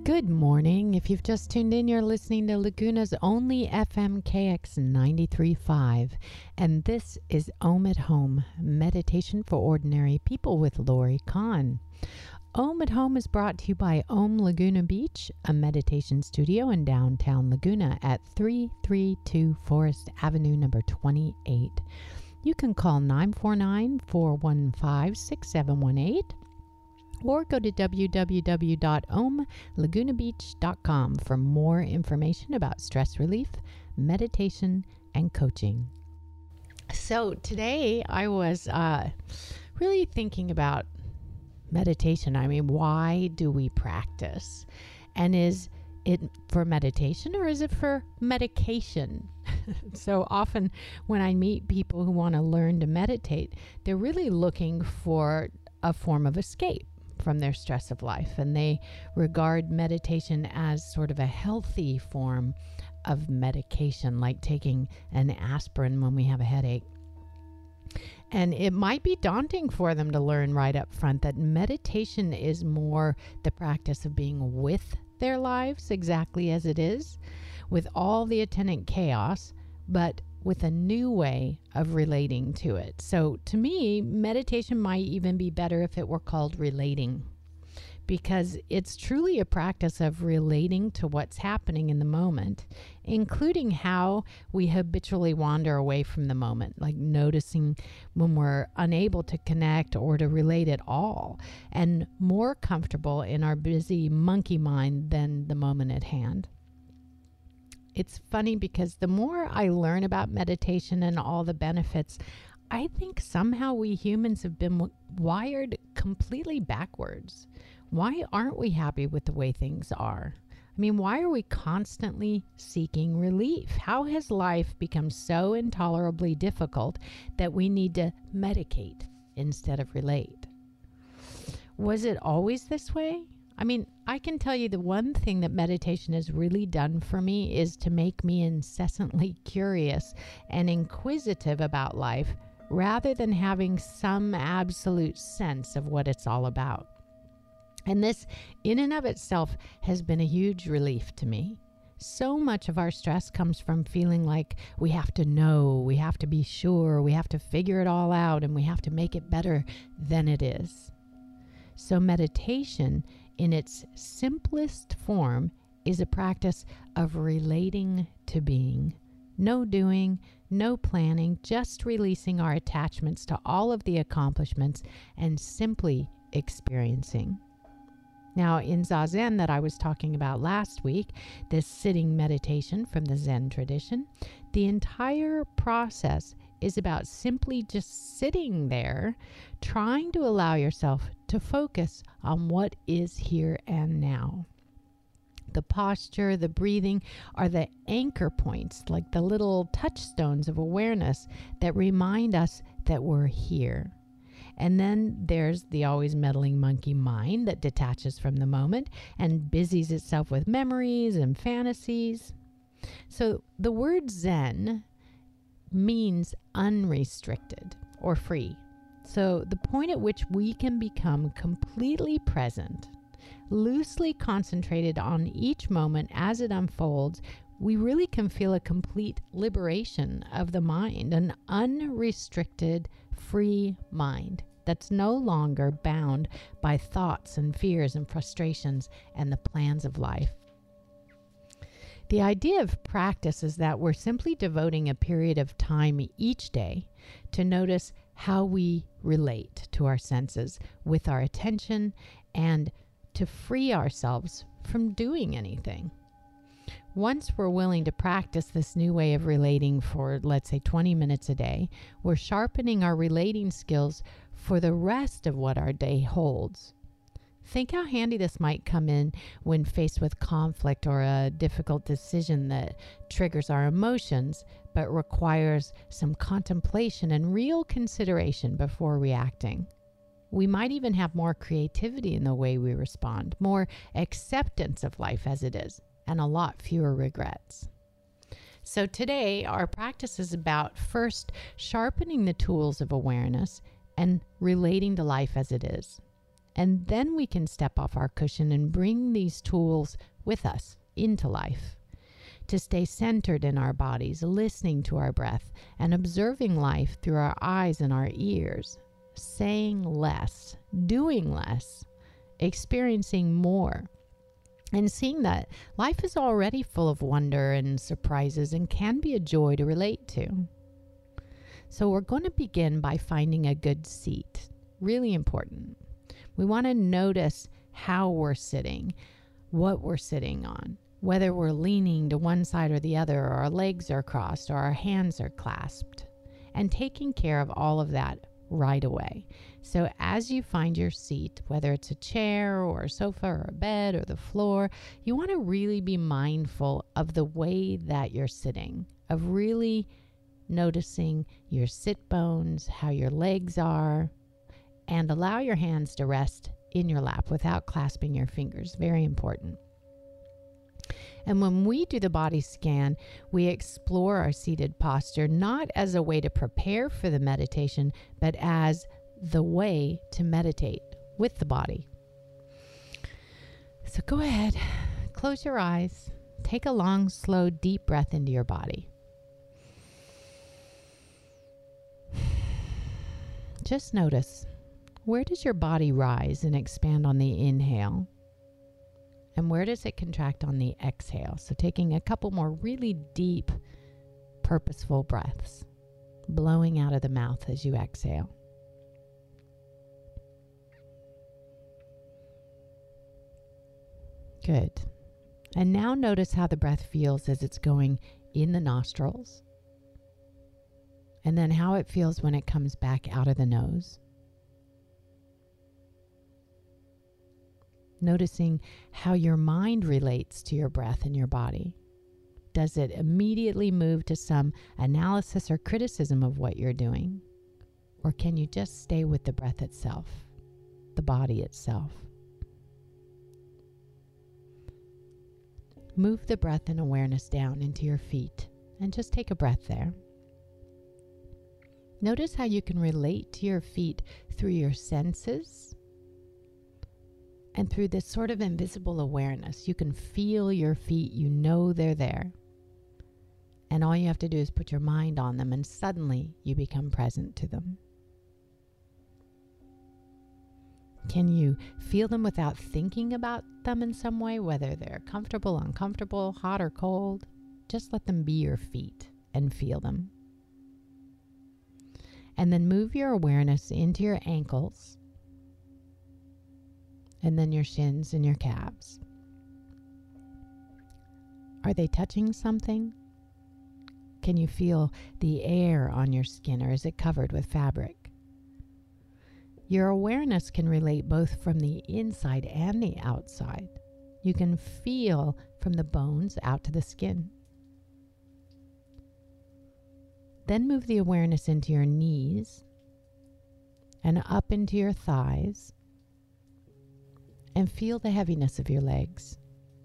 Good morning. If you've just tuned in, you're listening to Laguna's only FM KX 93.5. And this is Om at Home, Meditation for Ordinary People with Lori Kahn. Om at Home is brought to you by Om Laguna Beach, a meditation studio in downtown Laguna at 332 Forest Avenue, number 28. You can call 949-415-6718. or go to www.omlagunabeach.com for more information about stress relief, meditation, and coaching. So today I was really thinking about meditation. I mean, why do we practice? And is it for meditation or is it for medication? So often when I meet people who want to learn to meditate, they're really looking for a form of escape from their stress of life, and they regard meditation as sort of a healthy form of medication, like taking an aspirin when we have a headache. And it might be daunting for them to learn right up front that meditation is more the practice of being with their lives exactly as it is, with all the attendant chaos, but with a new way of relating to it. So to me, meditation might even be better if it were called relating, because it's truly a practice of relating to what's happening in the moment, including how we habitually wander away from the moment, like noticing when we're unable to connect or to relate at all, and more comfortable in our busy monkey mind than the moment at hand. It's funny because the more I learn about meditation and all the benefits, I think somehow we humans have been wired completely backwards. Why aren't we happy with the way things are? I mean, why are we constantly seeking relief? How has life become so intolerably difficult that we need to medicate instead of relate? Was it always this way? I mean, I can tell you the one thing that meditation has really done for me is to make me incessantly curious and inquisitive about life rather than having some absolute sense of what it's all about. And this, in and of itself, has been a huge relief to me. So much of our stress comes from feeling like we have to know, we have to be sure, we have to figure it all out, and we have to make it better than it is. So meditation, in its simplest form, is a practice of relating to being. No doing, no planning, just releasing our attachments to all of the accomplishments and simply experiencing. Now, in Zazen that I was talking about last week, this sitting meditation from the Zen tradition, the entire process is about simply just sitting there, trying to allow yourself to focus on what is here and now. The posture, the breathing are the anchor points, like the little touchstones of awareness that remind us that we're here. And then there's the always meddling monkey mind that detaches from the moment and busies itself with memories and fantasies. So the word Zen means unrestricted or free. So the point at which we can become completely present, loosely concentrated on each moment as it unfolds, we really can feel a complete liberation of the mind, an unrestricted, free mind that's no longer bound by thoughts and fears and frustrations and the plans of life. The idea of practice is that we're simply devoting a period of time each day to notice how we relate to our senses with our attention and to free ourselves from doing anything. Once we're willing to practice this new way of relating for, let's say, 20 minutes a day, we're sharpening our relating skills for the rest of what our day holds. Think how handy this might come in when faced with conflict or a difficult decision that triggers our emotions, but requires some contemplation and real consideration before reacting. We might even have more creativity in the way we respond, more acceptance of life as it is, and a lot fewer regrets. So today, our practice is about first sharpening the tools of awareness and relating to life as it is. And then we can step off our cushion and bring these tools with us into life to stay centered in our bodies, listening to our breath and observing life through our eyes and our ears, saying less, doing less, experiencing more, and seeing that life is already full of wonder and surprises and can be a joy to relate to. So we're going to begin by finding a good seat. Really important. We want to notice how we're sitting, what we're sitting on, whether we're leaning to one side or the other, or our legs are crossed, or our hands are clasped, and taking care of all of that right away. So as you find your seat, whether it's a chair or a sofa or a bed or the floor, you want to really be mindful of the way that you're sitting, of really noticing your sit bones, how your legs are, and allow your hands to rest in your lap without clasping your fingers. Very important. And when we do the body scan, we explore our seated posture, not as a way to prepare for the meditation, but as the way to meditate with the body. So go ahead, close your eyes, take a long, slow, deep breath into your body. Just notice, where does your body rise and expand on the inhale? And where does it contract on the exhale? So taking a couple more really deep, purposeful breaths, blowing out of the mouth as you exhale. Good. And now notice how the breath feels as it's going in the nostrils, and then how it feels when it comes back out of the nose. Noticing how your mind relates to your breath in your body. Does it immediately move to some analysis or criticism of what you're doing? Or can you just stay with the breath itself, the body itself? Move the breath and awareness down into your feet and just take a breath there. Notice how you can relate to your feet through your senses and through this sort of invisible awareness. You can feel your feet, you know they're there. And all you have to do is put your mind on them, and suddenly you become present to them. Can you feel them without thinking about them in some way, whether they're comfortable, uncomfortable, hot or cold? Just let them be your feet and feel them. And then move your awareness into your ankles, and then your shins and your calves. Are they touching something? Can you feel the air on your skin, or is it covered with fabric? Your awareness can relate both from the inside and the outside. You can feel from the bones out to the skin. Then move the awareness into your knees and up into your thighs, and feel the heaviness of your legs.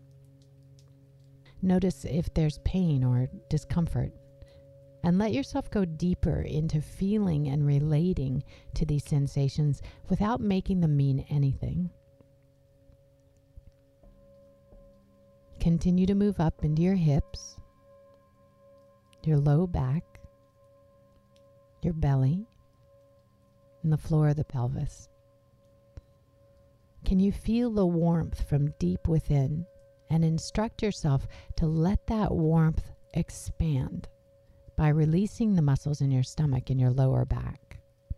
Notice if there's pain or discomfort, and let yourself go deeper into feeling and relating to these sensations without making them mean anything. Continue to move up into your hips, your low back, your belly, and the floor of the pelvis. Can you feel the warmth from deep within, and instruct yourself to let that warmth expand by releasing the muscles in your stomach and your lower back?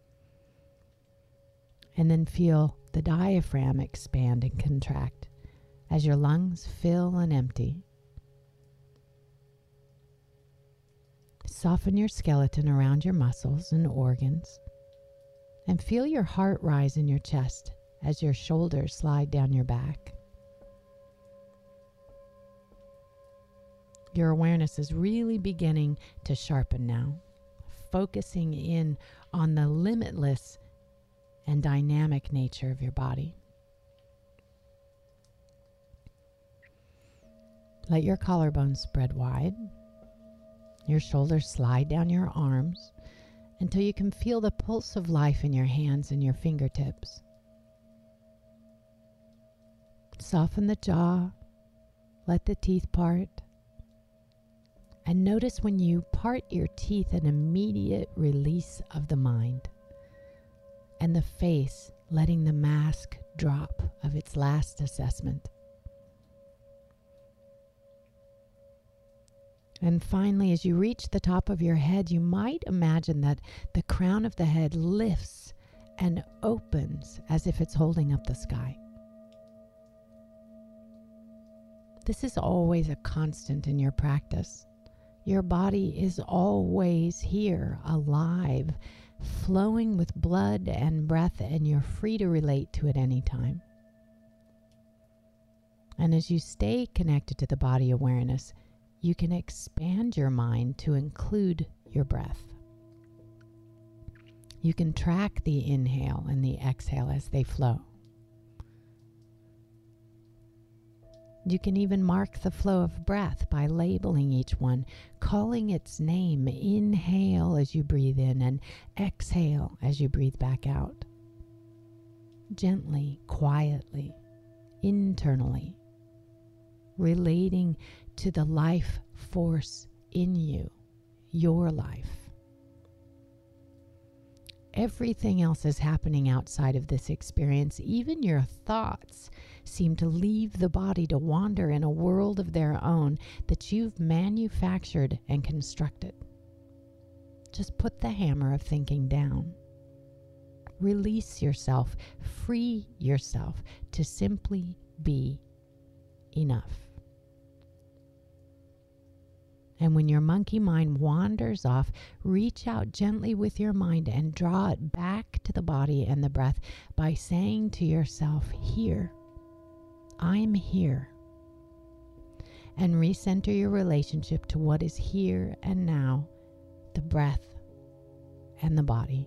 And then feel the diaphragm expand and contract as your lungs fill and empty. Soften your skeleton around your muscles and organs, and feel your heart rise in your chest as your shoulders slide down your back. Your awareness is really beginning to sharpen now, focusing in on the limitless and dynamic nature of your body. Let your collarbones spread wide. Your shoulders slide down your arms until you can feel the pulse of life in your hands and your fingertips. Soften the jaw, let the teeth part. And notice when you part your teeth, an immediate release of the mind, and the face letting the mask drop of its last assessment. And finally, as you reach the top of your head, you might imagine that the crown of the head lifts and opens as if it's holding up the sky. This is always a constant in your practice. Your body is always here, alive, flowing with blood and breath, and you're free to relate to it anytime. And as you stay connected to the body awareness, you can expand your mind to include your breath. You can track the inhale and the exhale as they flow. You can even mark the flow of breath by labeling each one, calling its name. Inhale as you breathe in and exhale as you breathe back out. Gently, quietly, internally, relating to the life force in you, your life. Everything else is happening outside of this experience. Even your thoughts seem to leave the body to wander in a world of their own that you've manufactured and constructed. Just put the hammer of thinking down. Release yourself, free yourself to simply be enough. And when your monkey mind wanders off, reach out gently with your mind and draw it back to the body and the breath by saying to yourself, here, I'm here. And recenter your relationship to what is here and now, the breath and the body.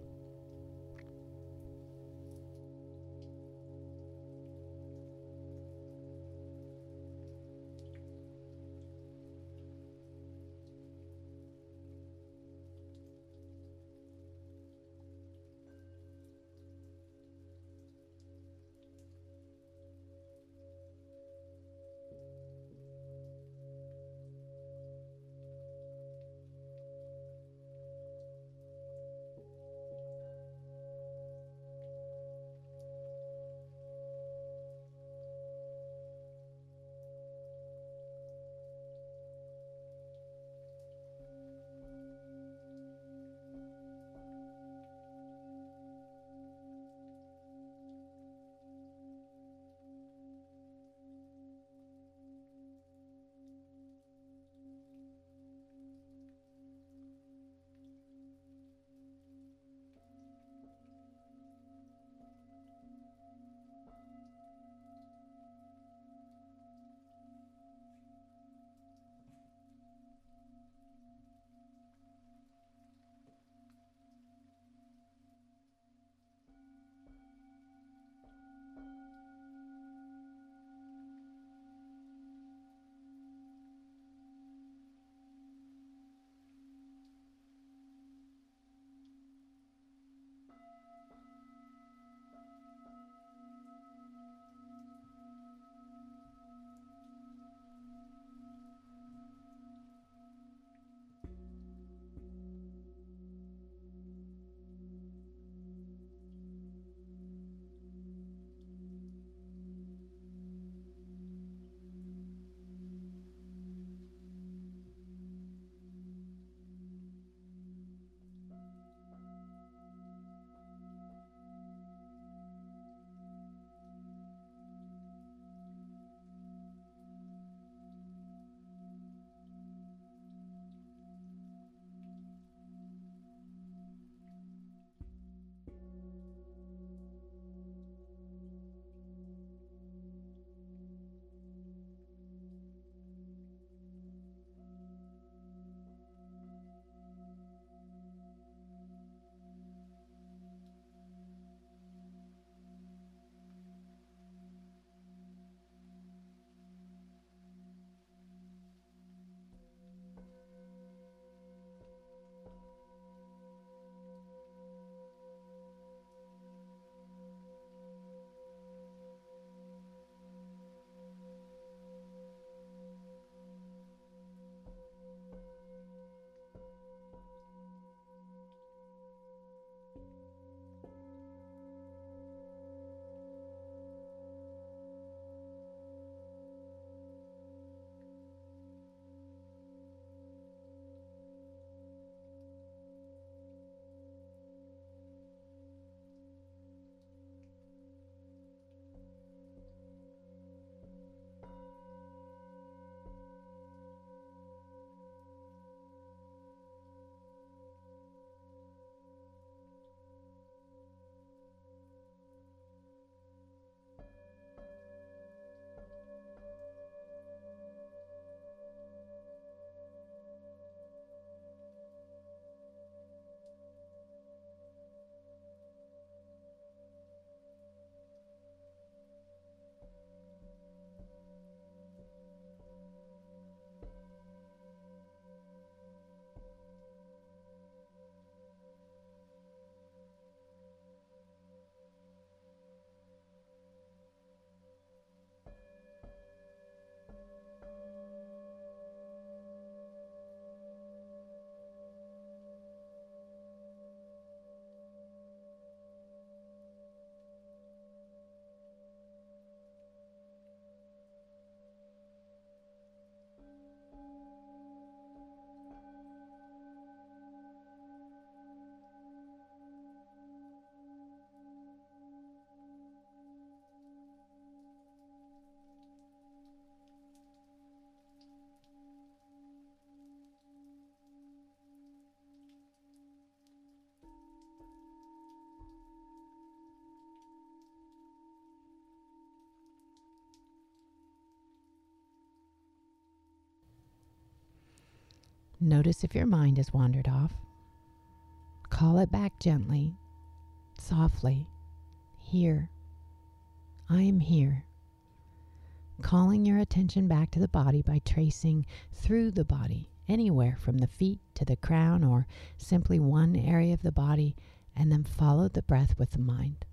Notice if your mind has wandered off. Call it back gently, softly. Here. I am here. Calling your attention back to the body by tracing through the body, anywhere from the feet to the crown or simply one area of the body, and then follow the breath with the mind.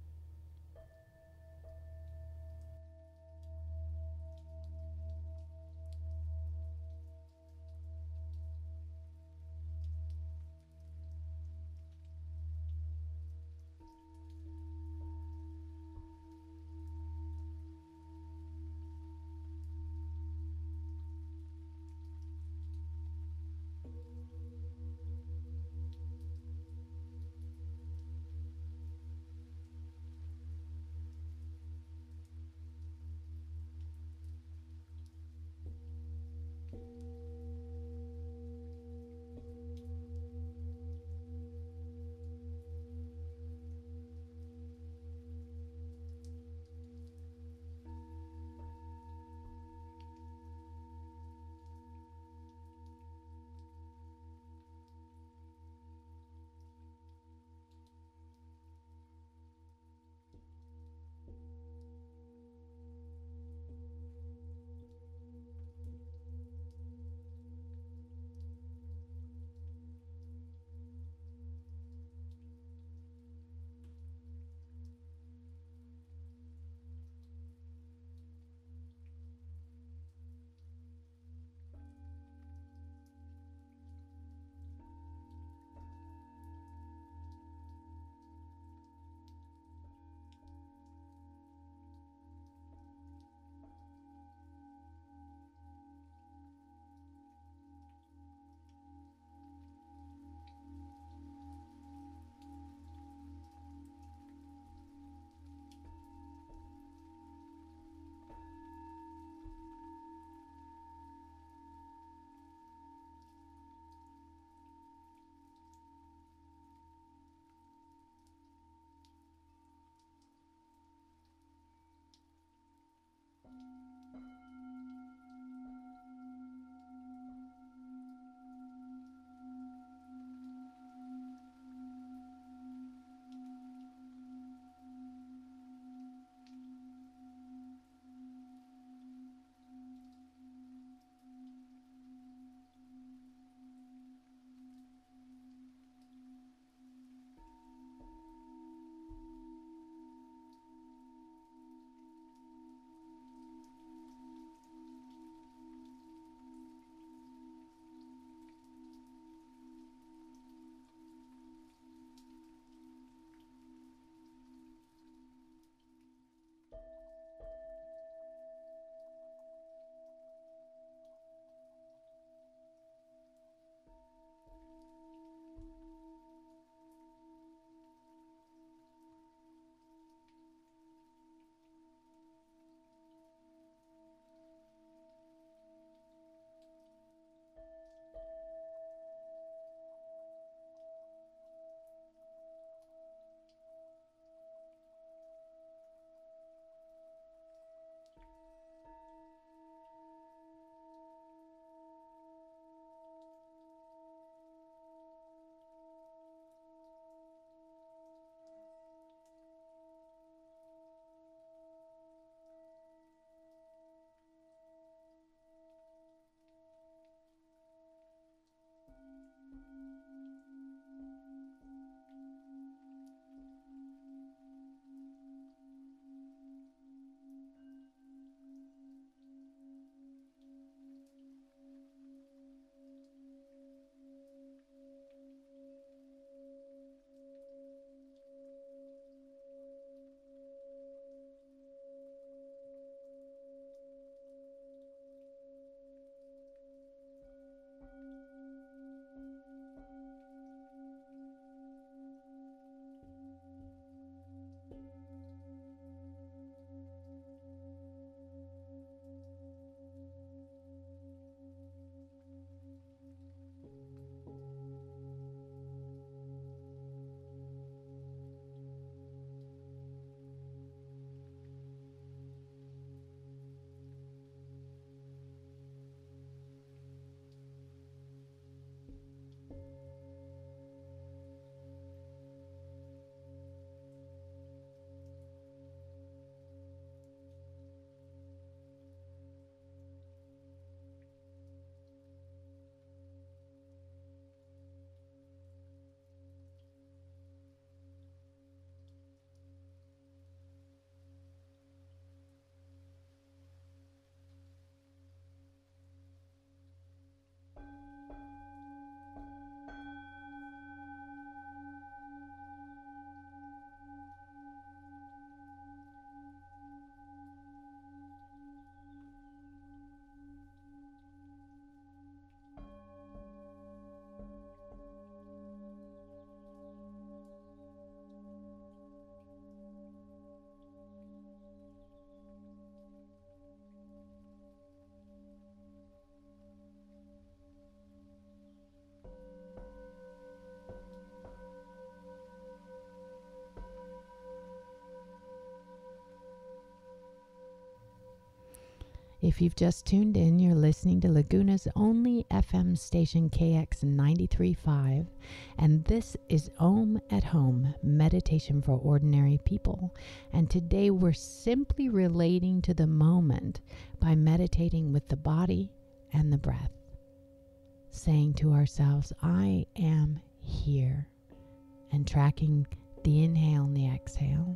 If you've just tuned in, you're listening to Laguna's only FM station KX 93.5, and this is Om at Home, Meditation for Ordinary People. And today we're simply relating to the moment by meditating with the body and the breath, saying to ourselves, I am here, and tracking the inhale and the exhale.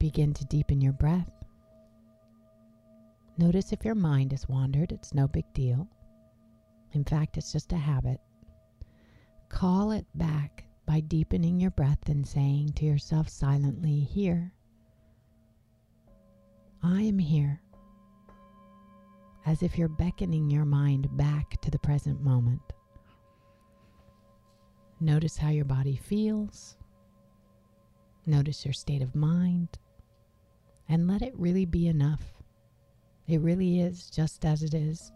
begin to deepen your breath. Notice if your mind has wandered. It's no big deal. In fact, it's just a habit. Call it back by deepening your breath and saying to yourself silently, here. I am here. As if you're beckoning your mind back to the present moment. Notice how your body feels. Notice your state of mind. And let it really be enough. It really is just as it is.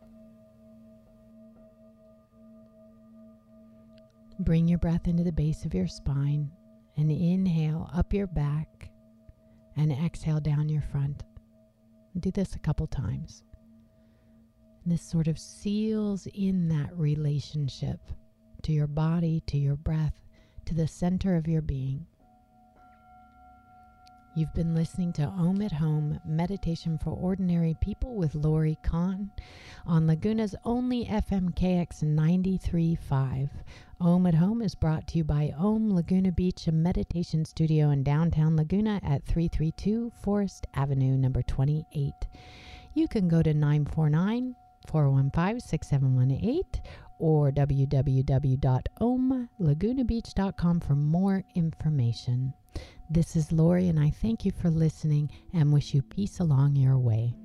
Bring your breath into the base of your spine and inhale up your back and exhale down your front. Do this a couple times. And this sort of seals in that relationship to your body, to your breath, to the center of your being. You've been listening to Om at Home, Meditation for Ordinary People with Lori Kahn on Laguna's only FMKX 93.5. Om at Home is brought to you by Om Laguna Beach, a meditation studio in downtown Laguna at 332 Forest Avenue, number 28. You can go to 949-415-6718 or www.omlagunabeach.com for more information. This is Lori, and I thank you for listening and wish you peace along your way.